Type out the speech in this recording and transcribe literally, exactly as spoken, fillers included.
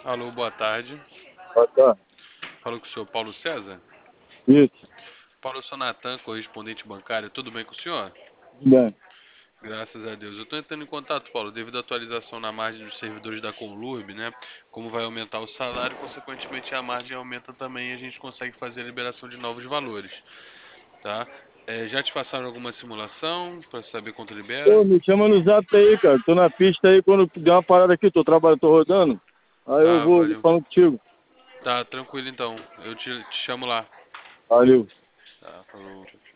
Alô, boa tarde. Ah, tá. Falo com o senhor Paulo César. Isso. Paulo, eu sou Natan, correspondente bancário. Tudo bem com o senhor? Tudo bem. Graças a Deus. Eu estou entrando em contato, Paulo, devido à atualização na margem dos servidores da Conlurb, né? Como vai aumentar o salário, consequentemente a margem aumenta também e a gente consegue fazer a liberação de novos valores, tá? É, já te passaram alguma simulação para saber quanto libera? Pô, me chama no zap aí, cara. Tô na pista aí, quando der uma parada aqui, tô trabalhando, tô rodando. Aí eu Ah, vou valeu. falando contigo. Tá, tranquilo então. Eu te, te chamo lá. Valeu. Tá, falou.